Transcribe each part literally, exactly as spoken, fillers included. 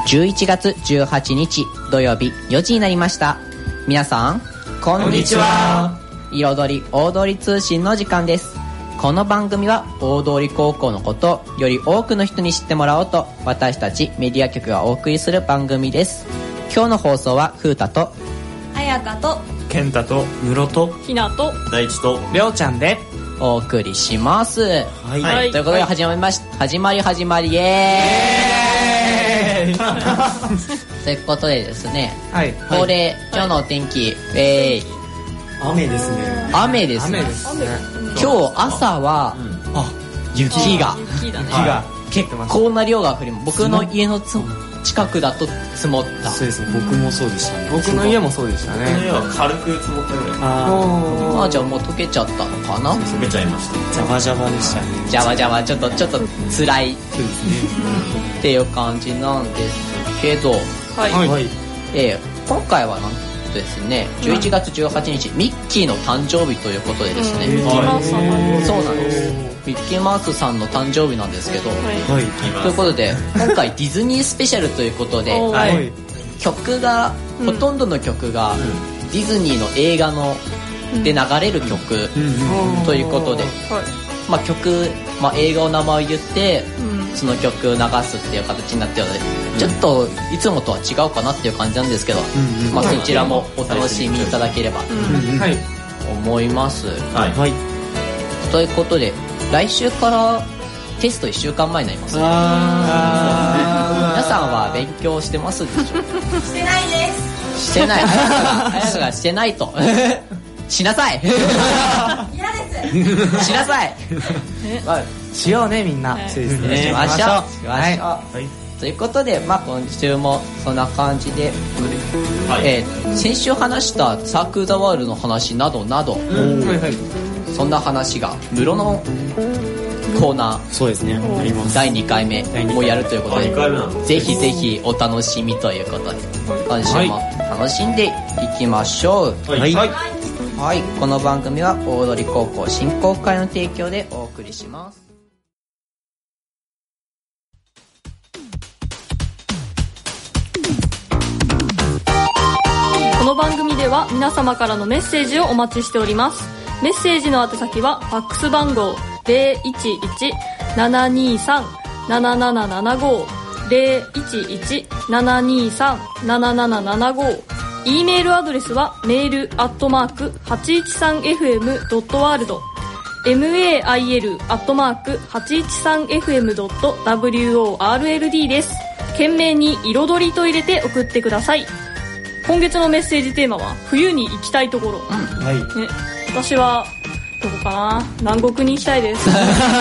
じゅういちがつじゅうはちにち土曜日よじになりました。皆さんこんにちは。彩り大通り通信の時間です。この番組は大通高校のことをより多くの人に知ってもらおうと、私たちメディア局がお送りする番組です。今日の放送は風太と彩香と健太と室とひなと大地とりょうちゃんでお送りします。はい、 はい、 ということで始まりまし、はい、始まり始まりイエーイということでですね、はい、恒例、はい、今日のお天気、えー、 雨ですね。 雨ですね。 雨ですね。 今日朝は、うん、あ、雪が雪だね、 雪が結構な量が降り、僕の家のつ近くだと積もった。 そうですね、僕もそうでしたね。 僕の家もそうでしたね。 僕の家は軽く積もったぐらい。 ああ、じゃあもう溶けちゃったのかな。 溶けちゃいました。ジャバジャバでしたね。 ジャバジャバ、ちょっとちょっと辛いそうですねっていう感じなんですけど、 はい、 はい、 えー、今回はなんとですね、じゅういちがつじゅうはちにち、ミッキーの誕生日ということでですね、 ミッキーマウスさん、 そうなんです。ミッキーマウスさんの誕生日なんですけど、はい、ということで今回ディズニースペシャルということで、はい、曲が、うん、ほとんどの曲が、うん、ディズニーの映画ので流れる曲、うん、ということで、まあ、曲、まあ、映画の名前を言って、うん、その曲を流すっていう形になっているので、うん、ちょっといつもとは違うかなっていう感じなんですけど、うん、まあ、そちらもお楽しみいただければと思います。 はいはい、 ということで来週からテストいっしゅうかんまえになります。あ、皆さんは勉強してますでしょうしてないです。 してない。あやかがしてないとしなさい。 嫌です。 しなさい。 まあ、しようねみんな。 はい、そうですね。 しましょう。しましょう。 はいはい、ということで、まあ、今週もそんな感じで、はい、えー、先週話したサークルザワールドの話などなど、うん、はいはい、そんな話が室のコーナー、 そうですね、 だいにかいめもやるということで、ぜひぜひお楽しみということで、今週も楽しんでいきましょう。 はい、はいはい、この番組は大通高校振興会の提供でお送りします。 この番組では皆様からのメッセージをお待ちしております。メッセージの宛先はファックス番号 ゼロいちいち ななにさん なななななご ゼロいちいち ななにさん なななななご、 E メールアドレスはメールアットマーク はちいちさんエフエムドットワールド メール アットマーク はちいちさんエフエムドットワールド です。懸命に彩りと入れて送ってください。今月のメッセージテーマは冬に行きたいところ、うん、はい、ね、私はどこかな、南国に行きたいです。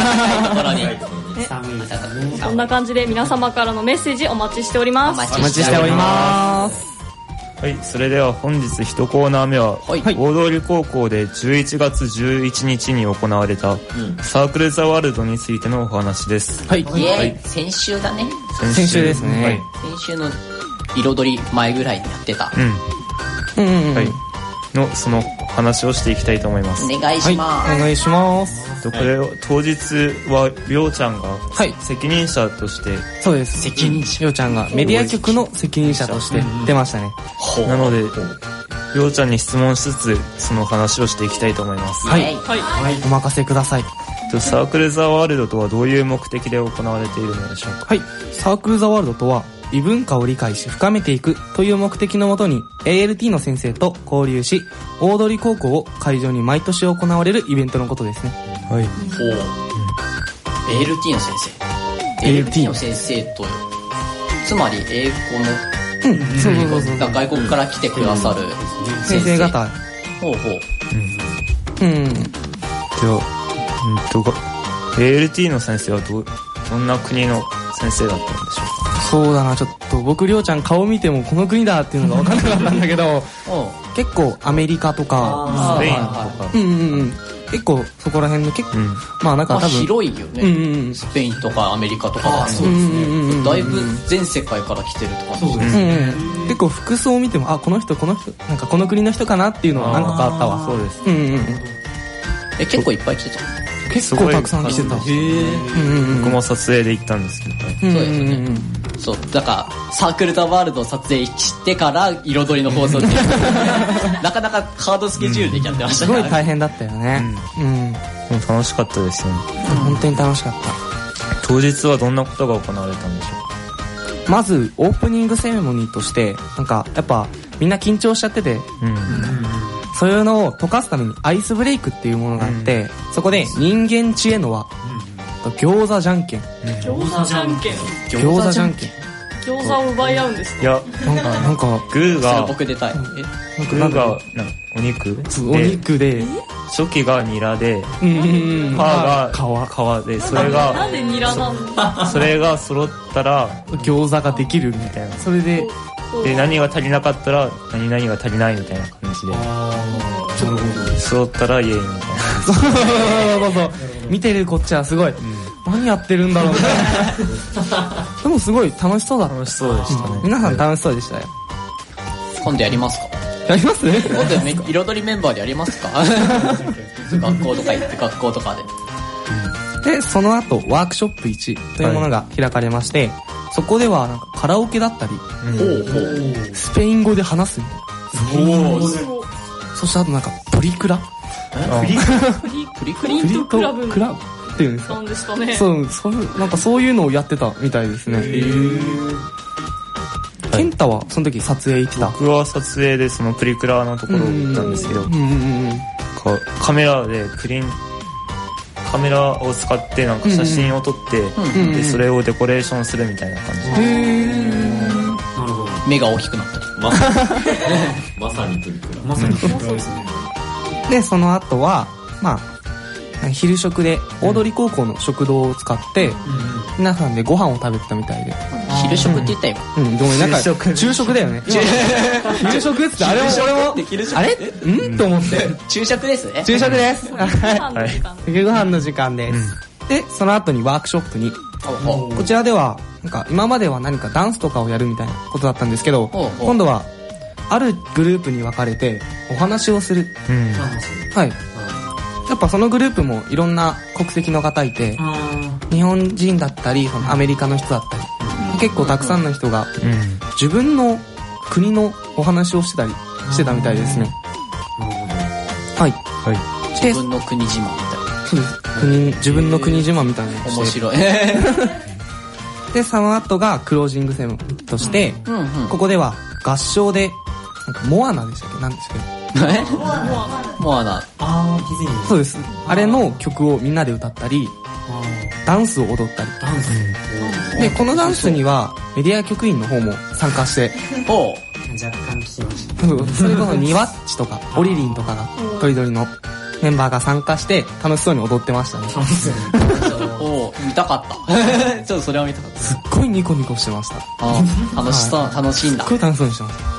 そんな感じで皆様からのメッセージお待ちしております。 お待ちしております。 はい、それでは本日一コーナー目は、はい、大通高校でじゅういちがつじゅういちにちに行われた、うん、サークルザワールドについてのお話です。 はい、イエーイ、先週だね。 先週ですね、はい、 先週の彩り前ぐらいにやってた、 うん、うんうんうん、はい、のその話をしていきたいと思います。 お願いします。 はい、お願いします。 これを当日はりょうちゃんが責任者として、はい、 そうです、責任者りょうちゃんがメディア局の責任者として出ましたね。 うん、なのでりょうちゃんに質問しつつその話をしていきたいと思います。 はい、はいはい、お任せください。 サークルザワールドとはどういう目的で行われているのでしょうか。 はい、サークルザワールドとは異文化を理解し深めていくという目的のもとに エーエルティー の先生と交流し、大通高校を会場に毎年行われるイベントのことですね。はい、ほう、うん、 エーエルティー の先生 エーエルティー の先生とつまり英語の、うん、そうそうそうそう、外国から来てくださる先生方、 ほうほう、 うん、うん、 では、うんと エーエルティー の先生はどうどんな国の先生だったんでしょうか。 そうだな、ちょっと僕りょうちゃん顔見てもこの国だっていうのが分からなかったんだけど結構アメリカとかスペインとか、 うんうんうん、結構そこら辺の結構、うん、まあなんか多分、まあ、 広いよね、うんうん、スペインとかアメリカとかだ、そうですね、うんうん、だいぶ全世界から来てるとか、そうですね、うんうん、結構服装を見てもあこの人この人なんかこの国の人かなっていうのは何個かあったわ。 そうです、 うんうん、 え結構いっぱい来てた。 結構たくさん来てた。へー。僕も撮影で行ったんですけど。 そうですね。そう、だからサークルザワールドを撮影してから彩りの放送ってなかなかハードスケジュールでやってましたね。 すごい大変だったよね。うん。 でも楽しかったですよね。 本当に楽しかった。 当日はどんなことが行われたんでしょうか。まずオープニングセレモニーとしてなんかやっぱみんな緊張しちゃってて、うん、そういうのを溶かすためにアイスブレイクっていうものがあって、うん、そこで人間知恵の輪、うん、餃子じゃんけん、 餃子じゃんけん餃子じゃんけん餃子を奪い合うんですか。 いやなんかなんかグーが僕出たい。 えグーがお肉お肉で初期がニラでパーが皮でそれがなんでニラなんだ。 それが揃ったら餃子ができるみたいな。それでで何が足りなかったら何々が足りないみたいな感じで揃ったらイエーイみたいな。 そうそうそう見てるこっちはすごい、うん、何やってるんだろうみたいな。でもすごい楽しそうだ。 楽しそうでしたね、 うん、皆さん楽しそうでしたよ。 今度やりますか。 やりますね。 今度彩りメンバーでやりますか。学校とか行って学校とかで、でその後ワークショップいちというものが開かれまして、はい、そこではなんかカラオケだったり、うん、スペイン語で話すみたいな。そしてあとなんかプリクラプリプリプリントクラブクラブっていうんですか。 なんですかね。 そう、そうなんかそういうのをやってたみたいですね。へー。ケンタはその時撮影行ってた。 僕は撮影でそのプリクラのところを行ったんですけど、うんうんうん、カメラでプリンカメラを使ってなんか写真を撮って、うんうん、でそれをデコレーションするみたいな感じで、 へー、なるほど。目が大きくなったりまさにまさにプリクラまさにプリクラですね。 でその後はまあ昼食で大通高校の食堂を使って、うん、皆さんでご飯を食べてたみたいで、 昼食って言った今。 うん、ごめん、なんか昼食だよね。昼食ってあれも俺もあれんと思って。 昼食ですね。 昼食です。はい。昼ご飯の時間です。でその後にワークショップに、こちらではなんか今までは何かダンスとかをやるみたいなことだったんですけど、今度はあるグループに分かれてお話をする。はい。やっぱそのグループもいろんな国籍の方いて、日本人だったりそのアメリカの人だったり、結構たくさんの人が自分の国のお話をしてたりしてたみたいですね。はい、はい、 自分の国自慢みたいな。 そうです。国自分の国自慢みたいなのをして。 面白い。 でその後がクロージングセレモニーとして、うんうんうん、ここでは合唱でなんかモアナでしたっけ、なんですけど。 えモアナ。 あー、ディズニー。そうです。あれの曲をみんなで歌ったり、ダンスを踊ったり。ダンス。でこのダンスにはメディア局員の方も参加して。 お若干聞きました。 それこそニワッチとかオリリンとかがトリドリのメンバーが参加して楽しそうに踊ってましたね。 お見たかったちょっとそれは見たかった。 すっごいニコニコしてました。 あ楽しそう、はい、楽しいんだ。 すっごい楽しそうにしてました。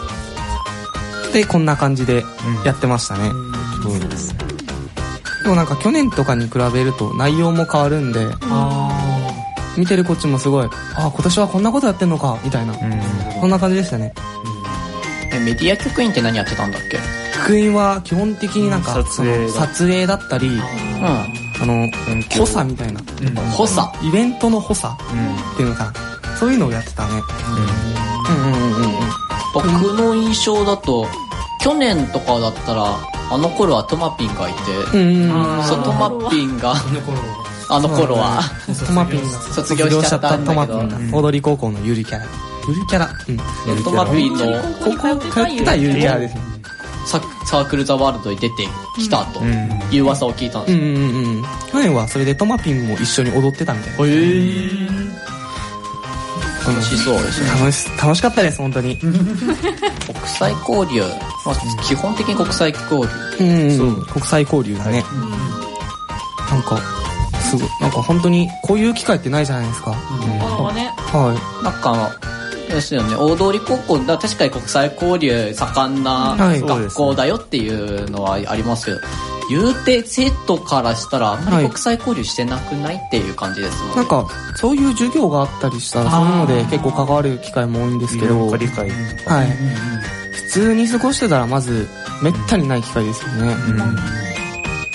でこんな感じでやってましたね、うん、ですでもなんか去年とかに比べると内容も変わるんで、あ見てるこっちもすごい、あ今年はこんなことやってんのかみたいな、うん、そんな感じでしたね、 うん、えメディア局員って何やってたんだっけ。 局員は基本的になんか撮影撮影だったり、うん、あの補佐みたいな、 補佐イベントの補佐っていうのかな、そういうのをやってたね、うん、うんうんうんうん。 僕の印象だと去年とかだったらあの頃はトマピンがいて、うんそうトマピンがあの頃はトマピンが卒業しちゃったんだけど、 踊り高校のゆりキャラゆりキャラ、 うん、トマピンの高校通ってたゆりキャラですね。 サ, サークルザワールドに出てきたという噂を聞いたんですよ、うんうんうん、 去年はそれでトマピンも一緒に踊ってたみたいな。へー楽しそうですね。 楽し、楽しかったです本当に。国際交流、まあ、基本的に国際交流、 うん、そう国際交流だね、うん、なんかすごいなんか本当にこういう機会ってないじゃないですか、うんうん、ね、 はい、なんかですよね、大通高校だ確かに国際交流盛んな学校だよっていうのはありますけど、はい、言うて生徒からしたらあんまり国際交流してなくないっていう感じですもんね、 はい、なんかそういう授業があったりしたらそういうので結構関わる機会も多いんですけど、 理解、 はい、普通に過ごしてたらまずめったにない機会ですよね、うんうん、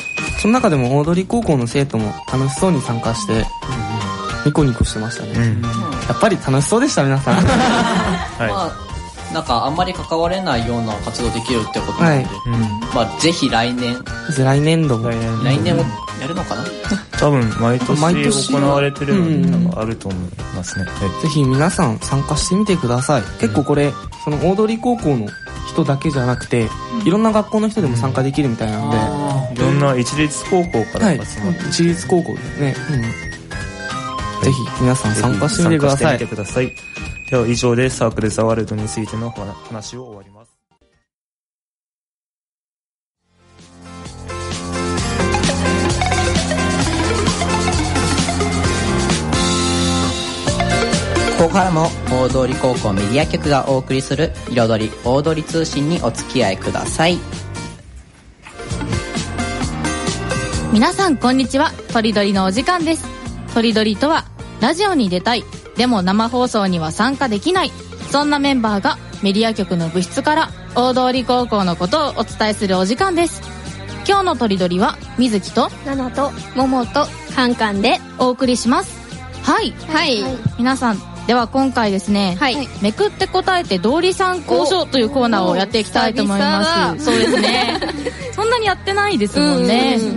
その中でも大通高校の生徒も楽しそうに参加して、ニコニコしてましたね、うん、やっぱり楽しそうでした皆さん、 はい、まあなんかあんまり関われないような活動できるってことなので、はい、まあぜひ来年来年度も来年もやるのかな多分毎年行われてるのがあると思いますね、 うん、ぜひ皆さん参加してみてください。結構これその大通高校の人だけじゃなくて、うん、いろんな学校の人でも参加できるみたいなので、 うん、いろんな一律高校から集まって、はい、 一律高校ですね、うん、ぜひ皆さん参加してみてください。 参加してみてください。では以上でサークルザワールドについての話を終わります。 ここからも大通高校メディア局がお送りする彩り大通通信にお付き合いください。 皆さんこんにちは。とりどりのお時間です。とりどりとはラジオに出たい、でも生放送には参加できない、そんなメンバーがメディア局の部室から大通高校のことをお伝えするお時間です。今日のとりどりは水木とナナとモモとカンカンでお送りします。はいはい、はい、 皆さんでは今回ですね、はい、めくって答えて道理参考書というコーナーをやっていきたいと思います。そうですねそんなにやってないですもんね、うんうん、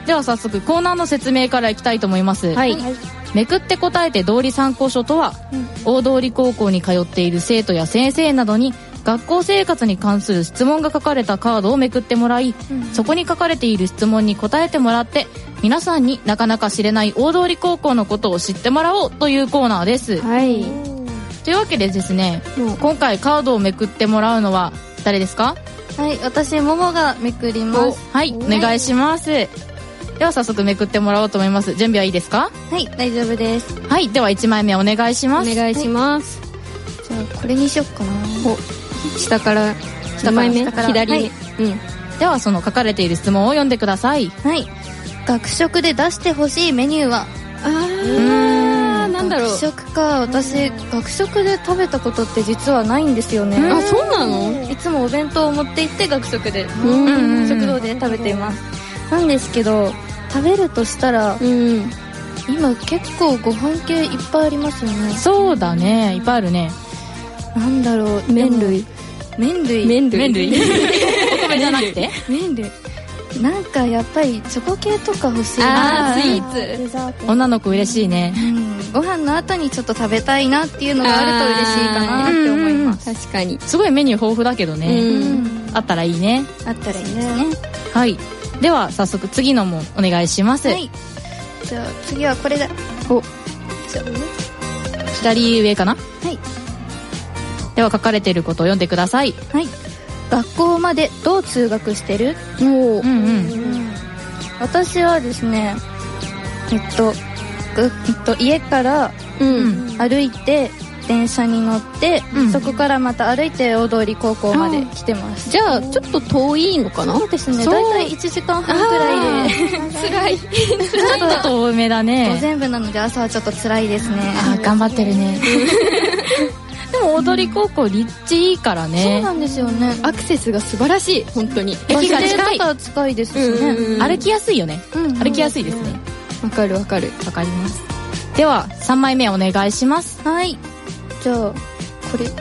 では早速コーナーの説明からいきたいと思います。はい、めくって答えて道理参考書とは、うん、大通高校に通っている生徒や先生などに学校生活に関する質問が書かれたカードをめくってもらい、うん、そこに書かれている質問に答えてもらって皆さんになかなか知れない大通高校のことを知ってもらおうというコーナーです。はい、というわけでですね、うん、今回カードをめくってもらうのは誰ですか？ はい、私ももがめくります。 はい、お願いします。では早速めくってもらおうと思います。準備はいいですか？ はい、大丈夫です。 はい、ではいちまいめお願いします。 お願いします、はい、じゃあこれにしよっかな。下から下から下から左、はい、 うん、ではその書かれている質問を読んでください。 はい、学食で出してほしいメニューは？ あー、なんだろう。 学食か。私学食で食べたことって実はないんですよね。 あ、そうなの？ いつもお弁当を持って行って学食で食堂で食べています。なんですけど食べるとしたら、うん、今結構ご飯系いっぱいありますよね。 そうだね、いっぱいあるね。 なんだろう、 麺類麺類麺類麺類お米じゃなくて麺類なんかやっぱりチョコ系とか欲しいな。あー、スイーツ、デザート、女の子嬉しいね、 うん、ご飯の後にちょっと食べたいなっていうのがあると嬉しいかなって思います。 確かにすごいメニュー豊富だけどね、うん、あったらいいね。 あったらいいですね。 はい、では早速次のもお願いします。はい、 じゃあ次はこれだ。お、じゃあ左上かな。 はい、 では書かれていることを読んでください。 はい、学校までどう通学してる？ おー、うんうんうん、私はですね、えっと、えっと、家から歩いて電車に乗って、うん、そこからまた歩いて大通高校まで来てます。 じゃあちょっと遠いのかな？ そうですね、だいたいいちじかんはんくらいで辛いちょっと遠めだね。 午前部なので朝はちょっと辛いですね。 あ、頑張ってるねでも大通高校立地いいからね。 そうなんですよね。 アクセスが素晴らしい。本当に駅が近いとか近いですしね、 うんうん、歩きやすいよね、うんうん、歩きやすいですね。 わかるわかるわかります。ではさんまいめお願いします。 はい、じゃあこれ、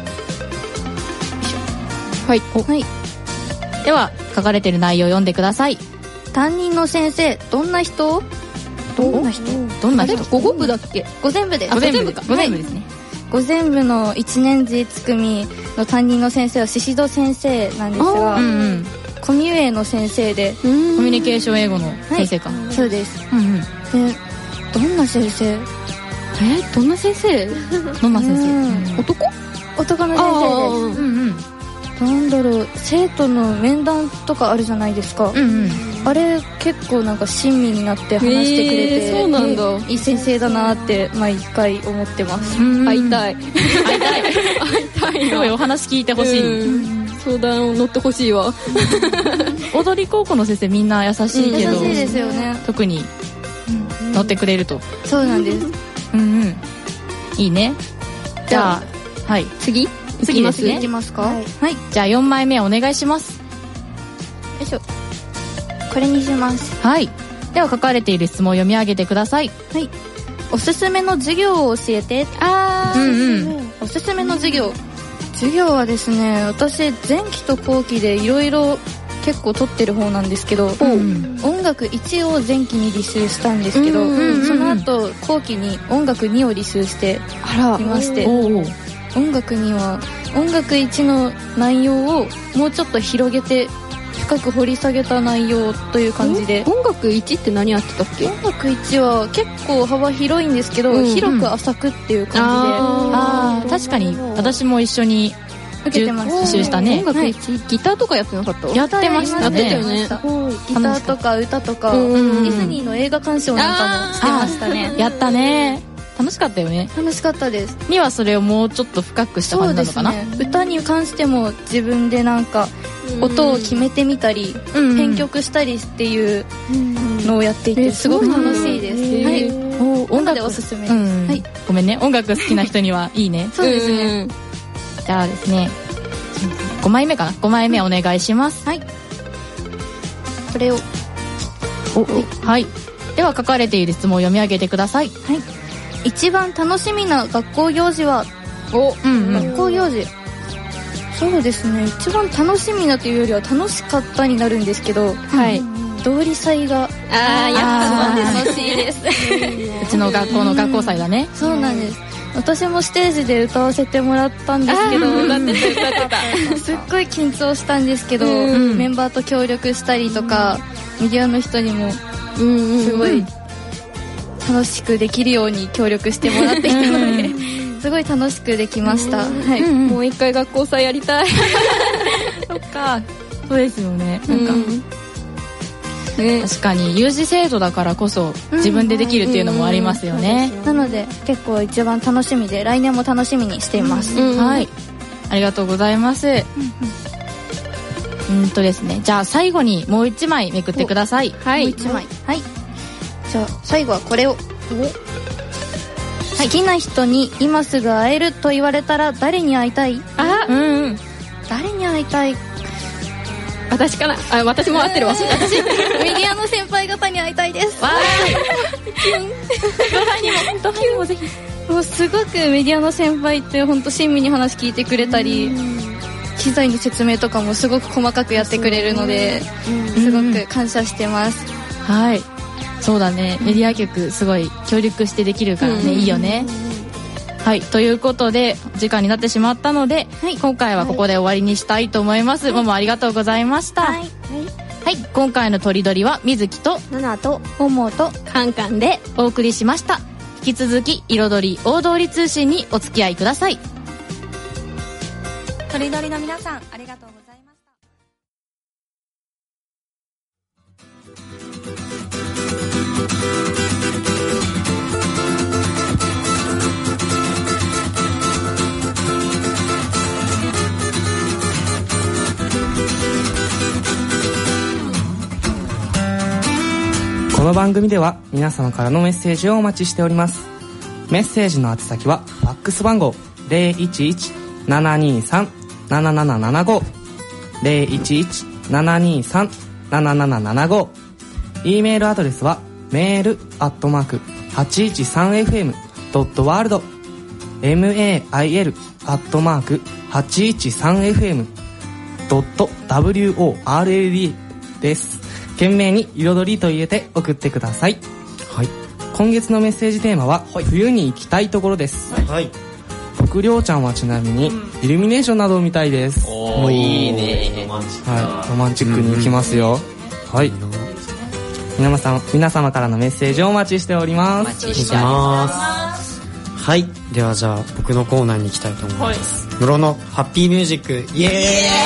はい、はい、では書かれている内容を読んでください。 担任の先生どんな人？ どんな人？どんな人？ 午後部だっけ？午前部です。 午前部か。午前部ですね。 午前部のいちねん次つ組の担任の先生は宍戸先生なんですが、うんうん、コミュエの先生で、 コミュニケーション英語の先生か、 はい、そうです、 うんうん、 でどんな先生？ えどんな先生？どんな先生？うん、 男？男の先生です。うんうん、なんだろう、生徒の面談とかあるじゃないですか、うんうん、あれ結構なんか親身になって話してくれて、 えー、そうなんだ、 いい先生だなって毎回思ってます。 会いたい会いたい会いたいすごいお話聞いてほしい、うん、相談を乗ってほしいわ大通高校の先生みんな優しいけど、 優しいですよね。 特に乗ってくれると、 そうなんですうんうん、いいね。じゃあはい、次次ですね。 いきますか、はい、 はい、じゃあよんまいめお願いします。 よいしょ、これにします。 はい、 では書かれている質問を読み上げてください。 はい。おすすめの授業を教えて。 あー、うんうん。 おすすめの授業。授業はですね、私前期と後期でいろいろ結構取ってる方なんですけど、うん、音楽いちを前期に履修したんですけど、うんうんうん、その後後期に音楽にを履修していまして、音楽には音楽いちの内容をもうちょっと広げて深く掘り下げた内容という感じで。 音楽いちって何やってたっけ？ 音楽いちは結構幅広いんですけど、うんうん、広く浅くっていう感じで。 ああ、確かに私も一緒に受けてました。履修したね。 音楽いち、はい、ギターとかやってなかった？ やってましたね。 やってたよね。ギターとか歌とか、うんうん、ディズニーの映画鑑賞なんかもしてましたね。 やったね。楽しかったよね。 楽しかったです。 にはそれをもうちょっと深くした感じなのかな。 そうですね。歌に関しても自分でなんか音を決めてみたり、うん、編曲したりっていうのをやっていてすごく楽しいです。はい。音楽でおすすめ、うん、 はい。ごめんね。音楽好きな人にはいいね。 そうですね。 じゃあですね、ごまいめかな。ごまいめお願いします。 はい。これを。 お、はい。では書かれている質問を読み上げてください。 はい。一番楽しみな学校行事は？ お、うんうん、 学校行事。そうですね。一番楽しみなというよりは楽しかったになるんですけど、 はい。 同理祭が、 あー、やっぱ楽しいです。 うちの学校の学校祭だね。 そうなんです。私もステージで歌わせてもらったんですけど、 歌ってた歌ってた。 すっごい緊張したんですけど、メンバーと協力したりとか、メディアの人にもすごい楽しくできるように協力してもらっていたので、すごい楽しくできました。はい。 もう一回学校祭やりたい。 そっか。そうですよね。なんか。ね、確かに有事制度だからこそ自分でできるっていうのもありますよね。 なので結構一番楽しみで来年も楽しみにしています。 うんうん、はい、ありがとうございます。うん、うんとですね、じゃあ最後にもう一枚めくってください。 はい、もう一枚。はい。じゃあ最後はこれを。好きな人に今すぐ会えると言われたら誰に会いたい？ あ、うんうん。 誰に会いたい？ 私かなあ、私も合ってるわ。私メディアの先輩方に会いたいです。 わーい。ドラにもドラにもぜひ。 もうすごくメディアの先輩って本当親身に話聞いてくれたり、機材の説明とかもすごく細かくやってくれるので、すごく感謝してます。 はい。そうだね。メディア局すごい協力してできるからね、いいよね。はい、ということで時間になってしまったので、はい、今回はここで終わりにしたいと思います。はい、ももありがとうございました。はい、はいはい、今回のとりどりはみずきとななとももとカンカンでお送りしました。引き続き彩り大通り通信にお付き合いください。 とりどりの皆さんありがとうございました。 この番組では皆様からのメッセージをお待ちしております。メッセージの宛先はファックス番号 ゼロいちいち ななにさん なななななご ゼロいちいち ななにさん なななななご E メールアドレスはメールアットマーク はちいちさんエフエム ドットワールド メール アットマーク はちいちさんエフエム ドットワールド です。懸命に彩りと入れて送ってください。はい。今月のメッセージテーマは、はい、冬に行きたいところです。はい。僕りょうちゃんはちなみに、うん、イルミネーションなどを見たいです。 おー、いいね。ロマンチック。 はい。ロマンチックに行きますよ。うん、はい。皆さん、皆様からのメッセージをお待ちしております。 お待ちしてます。はい。ではじゃあ、僕のコーナーに行きたいと思います。ムロのハッピーミュージック、イエーイ。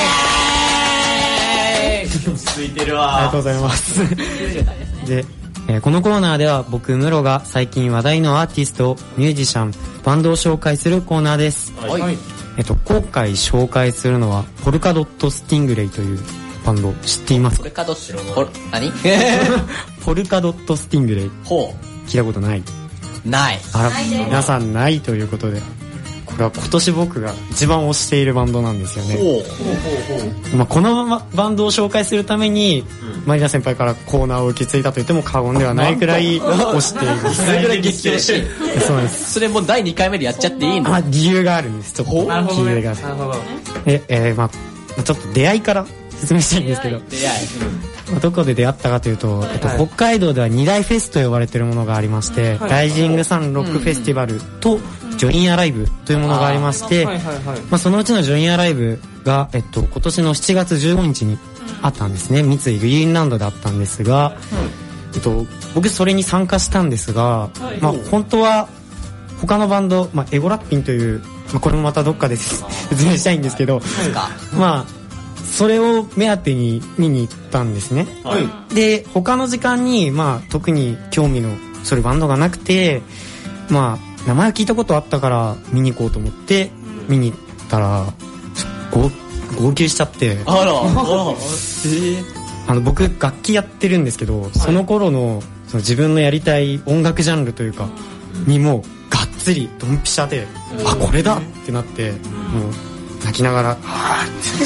ついてるわ。 ありがとうございますで、えー、このコーナーでは僕ムロが最近話題のアーティスト、ミュージシャン、バンドを紹介するコーナーです。はい、えっと今回紹介するのはポルカドットスティングレイというバンド、知っていますか？ ポルカドット何ポルカドットスティングレイ。 ほう。 聞いたことない？ ない。 あら、皆さんないということで、こが今年僕が一番推しているバンドなんですよね。まあ、このバンドを紹介するために、うん、マリナ先輩からコーナーを受け継いだと言っても過言ではないくらい推している。 それぐらい激推し。 そうです。 それもだいにかいめでやっちゃっていいの？ あ、理由があるんです。ちょっと理由がある。なるほど。え、えー、まあちょっと出会いから説明したいんですけど。 出会い。 まあ、どこで出会ったかというと、はい、と北海道では二大フェスと呼ばれているものがありまして、はい、ライジングサンロックフェスティバルとジョインアライブというものがありまして、はいはいはい、まあ、そのうちのジョインアライブが、えっと、今年のしちがつじゅうごにちにあったんですね。三井グリーンランドであったんですが、えっと、僕それに参加したんですが、まあ、本当は他のバンド、まあ、エゴラッピンという、まあ、これもまたどっかで説明したいんですけど、まあそれを目当てに見に行ったんですね、はい、で他の時間に、まあ、特に興味のするバンドがなくて、まあ、名前を聞いたことあったから見に行こうと思って見に行ったら号泣しちゃって。 あらあら、えー、あの僕楽器やってるんですけど、はい、その頃の、その自分のやりたい音楽ジャンルというかにもがっつりドンピシャで、あ、これだってなって、もう泣きながらは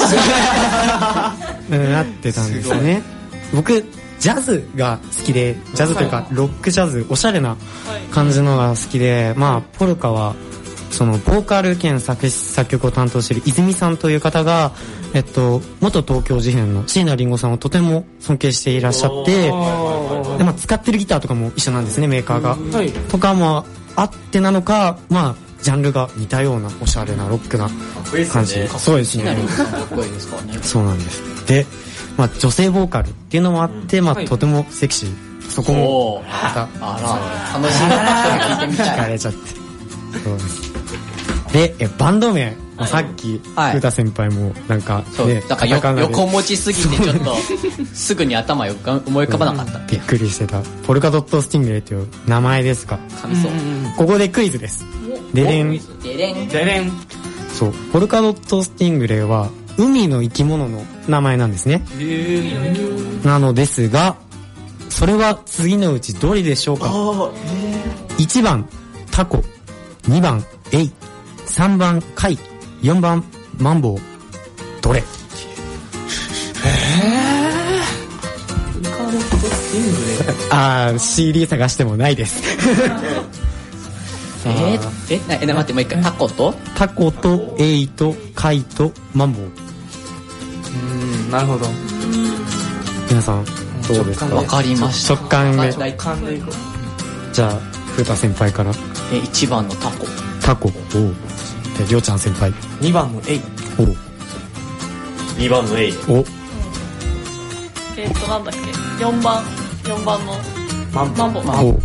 ぁってなってたんですよね。僕ジャズが好きで、ジャズというかロックジャズ、おしゃれな感じのが好きで、まあポルカはそのボーカル兼作詞作曲を担当している泉さんという方が、えっと元東京事変の椎名林檎さんをとても尊敬していらっしゃって、で、まあ、使ってるギターとかも一緒なんですね、メーカーが、はい、とかもあってなのか、まあジャンルが似たようなおしゃれなロックな感じ。ね、そうですね。かっこいいですからね。そうなんです。で、まあ女性ボーカルっていうのもあって、うん、まあ、はい、とてもセクシー。そこもまたあら楽しいな聞いてみたい。 惹かれちゃって。そうです。で、えバンド名、まあ、さっき古田先輩もなんかね、 だから横持ちすぎてちょっとすぐに頭よく思い浮かばなかった。 びっくりしてた。ポルカドットスティングレイという名前ですか。 神そう。 ここでクイズです。デレンデレンデレン。 そう、ポルカドットスティングレイは海の生き物の名前なんですね。なのですが、それは次のうちどれでしょうか。いちばんタコ、にばんエイ、さんばんカイ、よんばんマンボウ。どれ？ ポルカドットスティングレイ。 あー、シーディー 探してもないです。 えー、え、え、待って、もう一回。タコとタコとエイとカイとマンボウ。うーん、なるほど。 皆さんどうですか。 わかりました。 直感で。 直感でいこう。 じゃあ古田先輩から。 え、いちばんのタコ。 タコ。おう。で、りょうちゃん先輩。 にばんのエイ。 おう。 にばんのエイ。 お。 えっとなんだっけ。よんばんよんばんのマンボウ。マンボウ。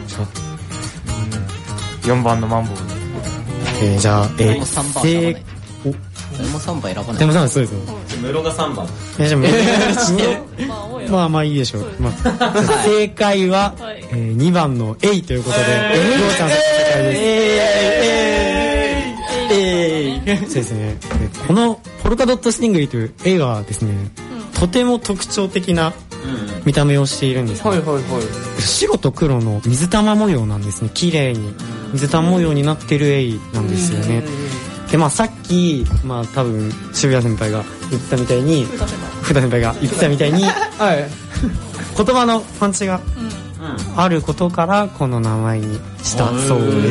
よんばんのマンボウ。 えー、じゃあ、えー、 さんばん選ばない。お、誰もさんばん選ばない。 でもさんばんそうですね。 ムロがさんばん。 え、じゃあ、ムロ、まあまあいいでしょう。まあ、正解は、えー、にばんのエイということで、りょうちゃん正解です。えー、えー、えー、そうですね。このポルカドットスティングリーという映画はですね、とても特徴的な見た目をしているんです、ね、 はいはいはい。 白と黒の水玉模様なんですね。綺麗に水玉模様になってるエイなんですよね。で、まあさっき、まあ多分渋谷先輩が言ってたみたいに、福田先輩が言ってたみたいに、はい、言葉のパンチがあることからこの名前にしたそうです。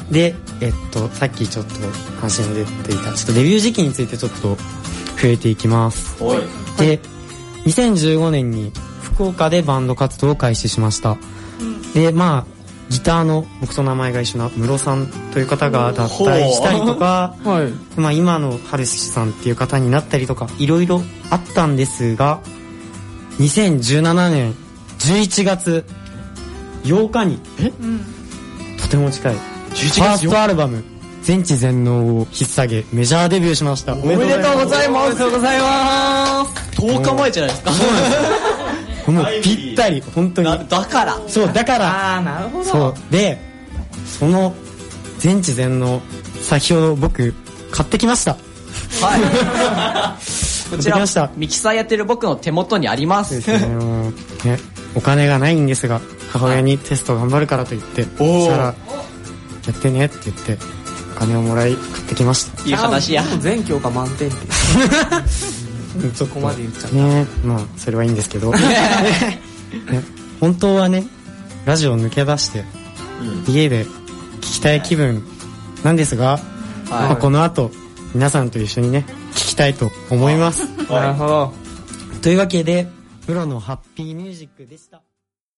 で、えっとさっきちょっと話に出ていたちょっとデビュー時期についてちょっと触れていきます。で、にせんじゅうごねんに福岡でバンド活動を開始しました。で、まあギターの僕と名前が一緒なムロさんという方が脱退したりとか、はい、まあ今の春志さんっていう方になったりとかいろいろあったんですが、にせんじゅうななねんじゅういちがつようかに、え、とても近いファーストアルバム全知全能を引っ提げメジャーデビューしました。 おめでとうございます。おめでとうございます。とおかまえじゃないですか。 もうぴったり、本当に。 だから。 そう、だから。 ああ、なるほど。 そう。で、その全知全能、先ほど僕、買ってきました。 はい。こちら、ミキサーやってる僕の手元にあります。 ですね、もうね、お金がないんですが、母親にテスト頑張るからと言って、そしたら、やってねって言って、 お金をもらい買ってきました。 いい話や。 全教科満点ってそこまで言っちゃったね。まあそれはいいんですけどね、本当はねラジオを抜け出して、うん、家で聞きたい気分なんですが、はいまあ、この後皆さんと一緒にね聞きたいと思います。 なるほど。 というわけでプロのハッピーミュージックでした。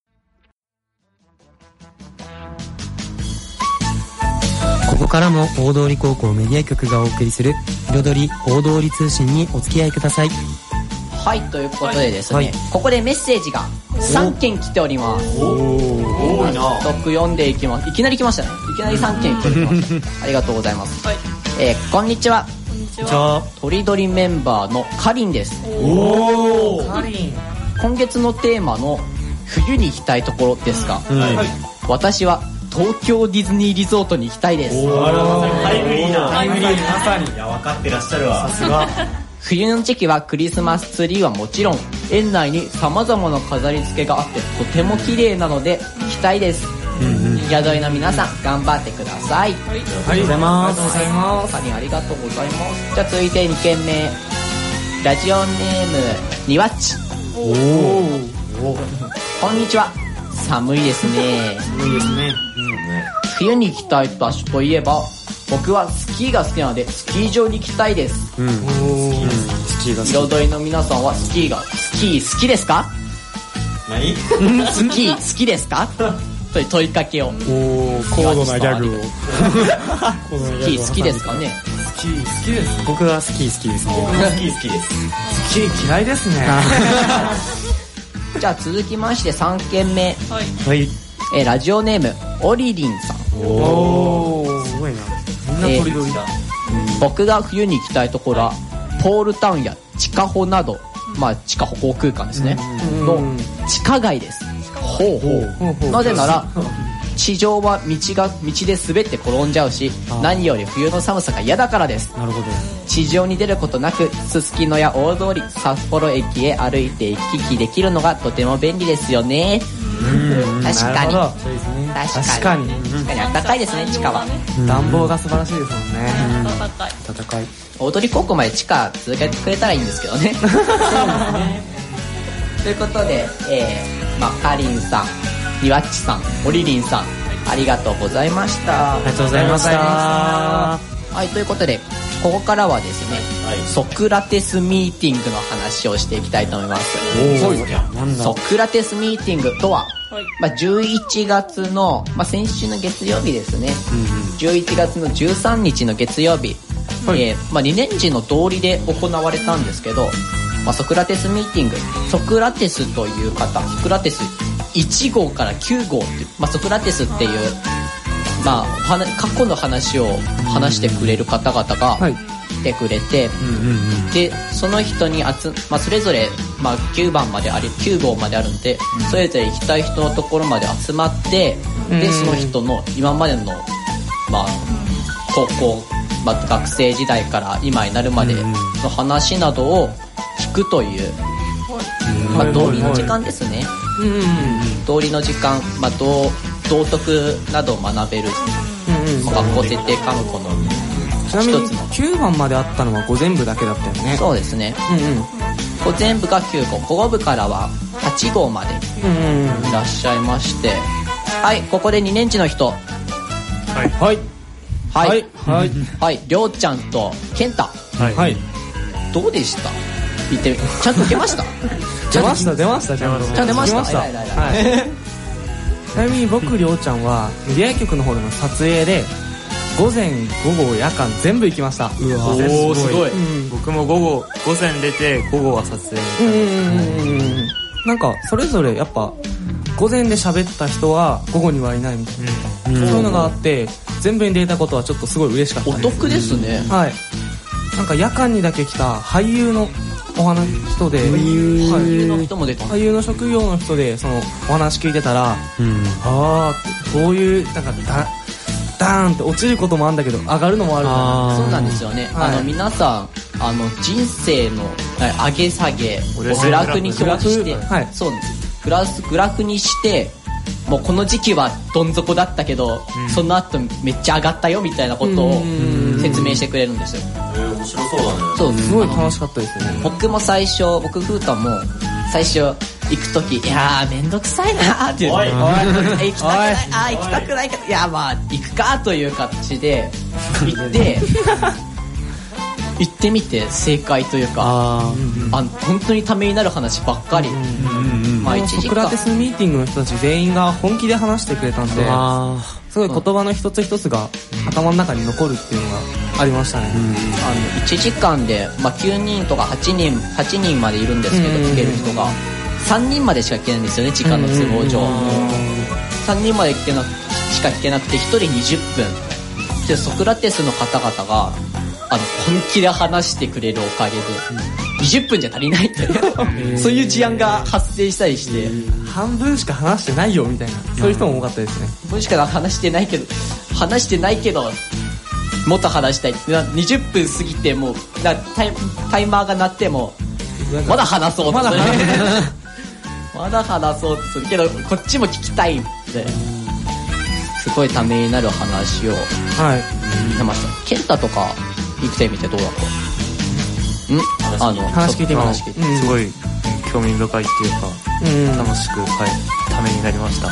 ここからも大通高校メディア局がお送りする彩り大通通信にお付き合いください。 はい、ということでですね、はい、ここでメッセージがさんけん来ております。 おー、多いな。 早速読んでいきます。いきなり来ましたね。いきなりさんけん来ておりましたありがとうございます、はいえー、こんにちは。 こんにちは。 とりどりメンバーのかりんです。 おー、かりん。 今月のテーマの冬に行きたいところですが、うんはい、私は東京ディズニーリゾートに行きたいです。 おー、タイムリーな。タイムリーまさに。いや、分かってらっしゃるわ。さすが。 冬の時期はクリスマスツリーはもちろん、園内に様々な飾り付けがあってとても綺麗なので行きたいです。宿りの皆さん頑張ってください。 はい、ありがとうございます。 ありがとうございます。ありがとうございます。じゃあ続いてにけんめ、ラジオネームにわっち。 おー、 こんにちは。寒いですね。 寒いですね。 冬に行きたい場所といえば、僕はスキーが好きなのでスキー場に行きたいです。うん、 スキーが好き。彩りの皆さんはスキーがスキー好きですか？ 何？ スキー好きですか？という問いかけを。おー、高度なギャグを。 スキー好きですかね？ スキー好きです。 僕はスキー好きですね。 スキー好きです。 スキー嫌いですね。 じゃあ続きましてさんけんめ。 はい。はい。 えー、ラジオネームオリリンさん。 おー、すごいな。 みんなとりどりだ。 えー、僕が冬に行きたいところはポールタウンや地下歩など、まあ地下歩行空間ですね、の地下街です。ほうほう。なぜなら地上は道が道で滑って転んじゃうし、何より冬の寒さが嫌だからです。 なるほど。 地上に出ることなくすすきのや大通り、札幌駅へ歩いて行き来できるのがとても便利ですよね。うん、確かに。 そうですね。 確かに。確かに暖かいですね、地下は。 暖房が素晴らしいですもんね。 暖かい。 暖かい。 大通高校まで地下続けてくれたらいいんですけどね。そうですね。ということで、えー、まあかりんさん、にわっちさん、おりりんさん、ありがとうございました。 ありがとうございました。 はい、ということで、ここからはですね、はい、ソクラテスミーティングの話をしていきたいと思います。 おー、 ソクラテスミーティングとは、はい、まあ、じゅういちがつの、まあ、先週の月曜日ですね、うんうん、じゅういちがつのじゅうさんにちの月曜日、はい、えーまあ、にねん次の通りで行われたんですけど、まあ、ソクラテスミーティング、ソクラテスという方、ソクラテスいちごうからきゅうごうっていう、まあ、ソクラテスっていう、まあ、過去の話を話してくれる方々が来てくれて、でその人に集、まあ、それぞれ、まあ、きゅうばんまでありきゅうごうまであるんで、それぞれ行きたい人のところまで集まって、でその人の今までの、まあ、高校、まあ、学生時代から今になるまでの話などを聞くという、まあ、道理の時間ですね。道理の時間、まあ、道道徳などを学べる、まあ、学校設定看護のちなみにきゅうばんまであったのは午前部だけだったよね。 そうですね、うんうん、午前部がきゅうごう、午後部からははちごうまでいらっしゃいまして、はい、ここでにねん次の人、 はいはいはいはいはい、りょうちゃんと健太、 はいはい、 どうでした？言ってちゃんと受けました？ 出ました出ましたちゃんとちゃんと出ました。はい、 ちなみに僕りょうちゃんはメディア局の方での撮影で午前午後夜間全部行きました。うわおーすごい、うん、僕も午後午前出て午後は撮影に行ったんですけど、 なんかそれぞれやっぱ午前で喋った人は午後にはいないみたいな、うん、そういうのがあって全部に出たことはちょっとすごい嬉しかったです。 お得ですね。 はい、なんか夜間にだけ来た俳優のお話人で、 俳優の人も出た、 俳優の職業の人でそのお話聞いてたら、うん、ああこういうなんかだダーンって落ちることもあるんだけど上がるのもあるから。 そうなんですよね、はい、あの皆さんあの人生の上げ下げをグラフに表示して、はい、そうですグラスグラフにしてもうこの時期はどん底だったけど、うん、その後めっちゃ上がったよみたいなことを説明してくれるんですよ。 えー、面白そうだね。 そう、 すごい楽しかったですよね。 僕も最初、僕ふうたも最初行くとき、いやーめんどくさいなーっていう。おいおい行きたくない、あー行きたくないけど、いやまあ行くかという形で行って行ってみて正解というか、あ、うんうん、あ本当にためになる話ばっかり、うんうんうん、 まあ、ソクラテスミーティングの人たち全員が本気で話してくれたんで、すごい言葉の一つ一つが頭の中に残るっていうのがありましたね、うん、 あのいちじかんで、まあ、きゅうにんとかはちにんはちにんまでいるんですけど、聞ける人がさんにんまでしか聞けないんですよね、時間の都合上。さんにんまで聞けなしか聞けなくて、ひとりにじゅっぷんでソクラテスの方々があの本気で話してくれるおかげで、にじゅっぷんじゃ足りないってそういう事案が発生したりして、 半分しか話してないよみたいな、そういう人も多かったですね。 半分しか話してないけど話してないけどもっと話したい。にじゅっぷん過ぎてもうタイ、タイマーが鳴ってもまだ話そうとするまだ話そうとするけどこっちも聞きたいって、すごいためになる話をしてました。ケンタとか行ってみてどうだった？ん？あの話聞いてみます。 すごい興味深いっていうか、楽しく、はい、ためになりました。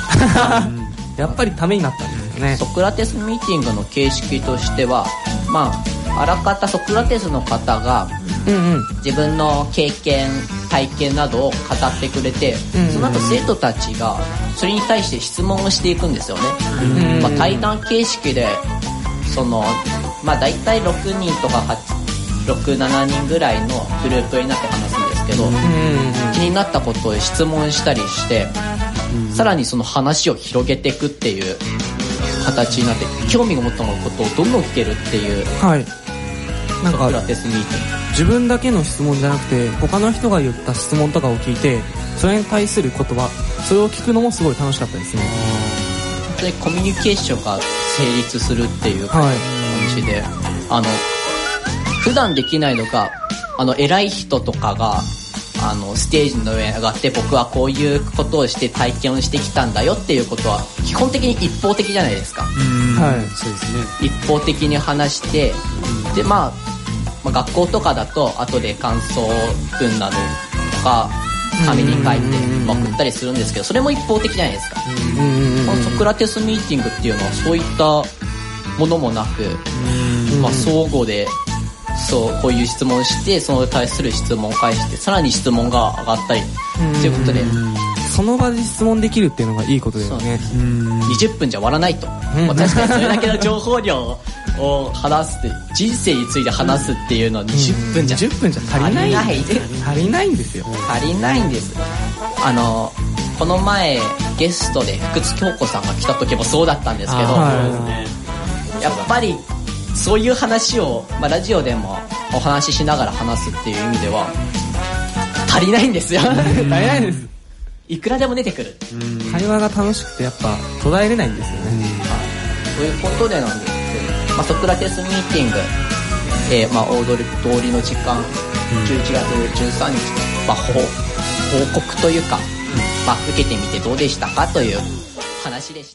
やっぱりためになったんですね。 ソクラテスミーティングの形式としては、まああらかたソクラテスの方が自分の経験体験などを語ってくれて、その後生徒たちがそれに対して質問をしていくんですよね。まあ、対談形式でそのまあ大体ろくにんとかろく、ななにんぐらいのグループになって話すんですけど、気になったことを質問したりして、さらにその話を広げていくっていう形になって、興味を持ったことをどんどん聞けるっていう、はい、なんかソクラテスミーティング。 自分だけの質問じゃなくて他の人が言った質問とかを聞いて、それに対する言葉、それを聞くのもすごい楽しかったですね。 本当にコミュニケーションが成立するっていう感じで、はい、あの普段できないのが、あの偉い人とかがあのステージの上に上がって、僕はこういうことをして体験をしてきたんだよっていうことは基本的に一方的じゃないですか。 うん、はい、そうですね。 一方的に話して、で、まあ、まあ学校とかだと後で感想文などとか紙に書いて送ったりするんですけど、それも一方的じゃないですか。このソクラテスミーティングっていうのはそういったものもなく、まあ、相互でそうこういう質問してそのに対する質問を返して、さらに質問が上がったりということで、 その場で質問できるっていうのがいいことだよね。 にじゅっぷんじゃ終わらないと、まあ、確かにそれだけの情報量を話すって、人生について話すっていうのはにじゅっぷんじゃ、 にじゅっぷんじゃ足りない、足りないんですよ。 足りないんです。あのこの前ゲストで福津京子さんが来た時もそうだったんですけど、やっぱりそういう話を、まあ、ラジオでもお話ししながら話すっていう意味では足りないんですよ。 足りないです。 いくらでも出てくる。 会話が楽しくてやっぱ途絶えれないんですよね。 ということでなんですけど、まあ、ソクラテスミーティング、えー、まあ大通り通りの時間、じゅういちがつじゅうさんにち、まあ、報, 報告というか、まあ、受けてみてどうでしたかという話でした。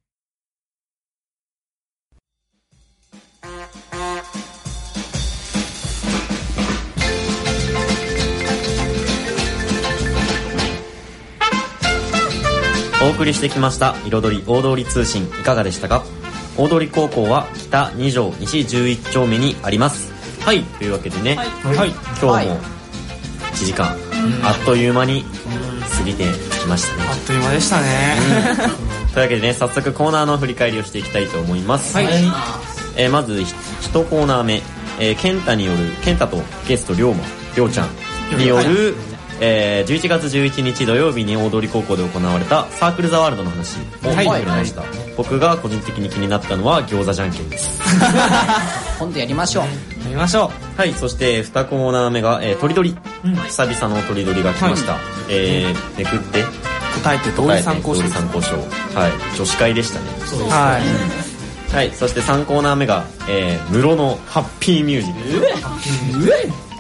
お送りしてきました彩り大通り通信、いかがでしたか？大通高校は北に条西じゅういち丁目にあります。はい、というわけでね、はいはい、今日もいちじかん、はい、あっという間に過ぎてきましたね。 あっという間でしたね、 うん、というわけでね、早速コーナーの振り返りをしていきたいと思います、はい。えー、まずいちコーナー目、えー、ケンタによるケンタとゲストりょうまりょうちゃんによる、はい、えー、じゅういちがつじゅういちにち土曜日に大通高校で行われたサークルザワールドの話をしてくれました、はい。僕が個人的に気になったのは餃子じゃんけんです。 今度やりましょう。 やりましょう。はい、そしてにコーナー目が、えー、とりどり、うん、久々のとりどりが来ました、はい。えー、めくって答えて同意参考書。 参考書。はい、女子会でしたね。そうですね。はい。はい、そしてさんコーナー目が、えー、室のハッピーミュージック。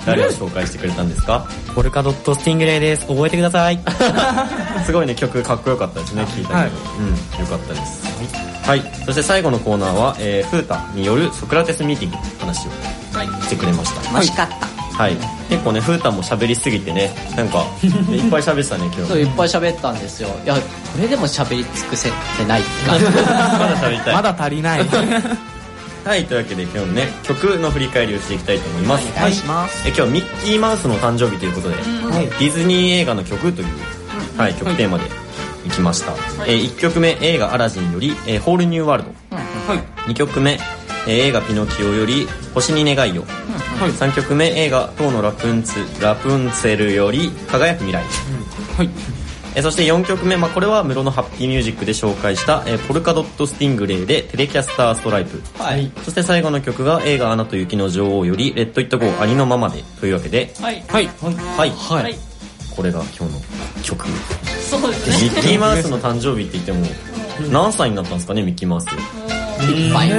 誰を紹介してくれたんですか？ ポルカドットスティングレイです。覚えてください。 すごいね、曲かっこよかったですね、聞いたけど、はい、うん、よかったです。はい、そして最後のコーナーは、えー、フータによるソクラテスミーティングの話をしてくれました。 楽しかった。 はい、結構ね、フータも喋りすぎてね、なんかいっぱい喋ってたね、今日。 そう、いっぱい喋ったんですよ。いや、これでも喋り尽くせてないって感じ。 まだ喋りたい。 まだ足りない。 はい、というわけで今日のね、曲の振り返りをしていきたいと思います。 お願いします。 え今日ミッキーマウスの誕生日ということで、うん、ディズニー映画の曲という、はい、曲テーマでいきました。はい、えー、いっきょくめ映画アラジンより、えー、ホールニューワールド、はい、にきょくめ、えー、映画ピノキオより星に願いを、はい、さんきょくめ映画塔のラプンツラプンツェルより輝く未来、うん、はい、えー、そしてよんきょくめ、まあ、これは室のハッピーミュージックで紹介した、えー、ポルカドットスティングレイでテレキャスターストライプ、はい、そして最後の曲が映画アナと雪の女王よりレッドイットゴーありのままでというわけで、はいはいはい、はい、これが今日の曲。 そうですね。 ミッキーマウスの誕生日って言っても何歳になったんですかね、ミッキーマウス。 いっぱい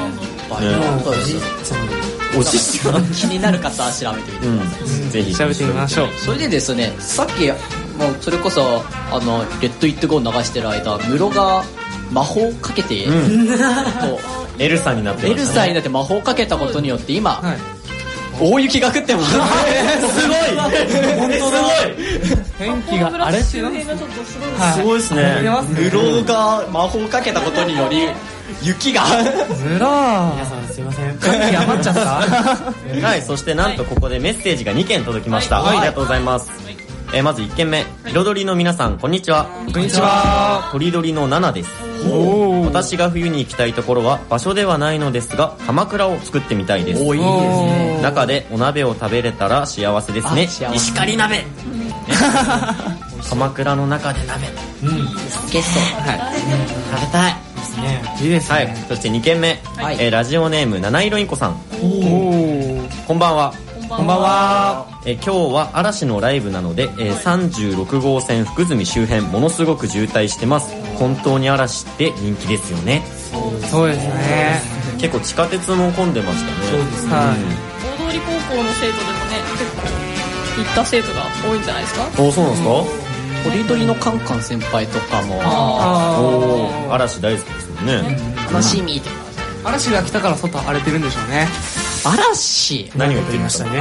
おじさん気になる方は調べてみてください、うん、ぜひ調べてみましょう。 それでですね、さっきもうそれこそあのレッド・イット・ゴー流してる間、ムロが魔法をかけて、うん、 エルサになってましたね。 エルサになって魔法をかけたことによって今、はい、大雪が降ってます。すごい本当すごい天気があれってなんですか。 すごいですね。 ムロが魔法をかけたことにより雪がずらー。 皆さんすいません、 寒気余っちゃった。 はい、そしてなんとここでメッセージがにけん届きました、はい、ありがとうございます、はい、えー、まずいっけんめ、彩りの皆さんこんにちは。 こんにちは。 とりどりのななです。私が冬に行きたいところは場所ではないのですが鎌倉を作ってみたいです。 お、いいですね。 中でお鍋を食べれたら幸せですね。石狩鍋鎌倉の中で鍋、 うん、ゲスト、はい、 食べたいね、いいですね。 はい、そしてにけんめ、はい、えー、ラジオネーム七色インコさん。おこんばんは。 こんばんは。 えー、今日は嵐のライブなので、えー、さんじゅうろくごうせん福住周辺ものすごく渋滞してます。本当に嵐って人気ですよね。 そうですね。 結構地下鉄も混んでましたね。 そうですね、はい、 大通高校の生徒でもね、結構行った生徒が多いんじゃないですか。 お、そうなんですか。 トリドリのカンカン先輩とかも、 あお嵐大好きですよね、 うん、楽しみって、 うん、嵐が来たから外荒れてるんでしょうね。 嵐何が言ってましたね。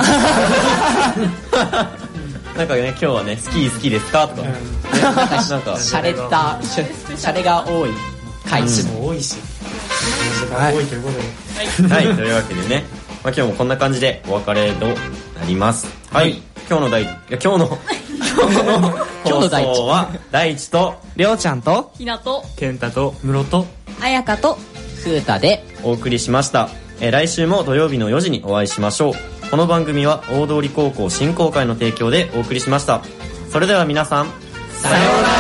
なんかね、今日はね、スキー好きですかとか、うん、なんかなんかシャレたシャレが多い回数も多いし、 はい、多いということで、はい、というわけでね、まあ、今日もこんな感じでお別れとなります。はい、はい、今日の第いや今日の今日の放送は大地とりょうちゃんとひなと健太とムロとあやかとふうたでお送りしました。えー、来週も土曜日のよじにお会いしましょう。この番組は大通高校振興会の提供でお送りしました。それでは皆さん、さようなら。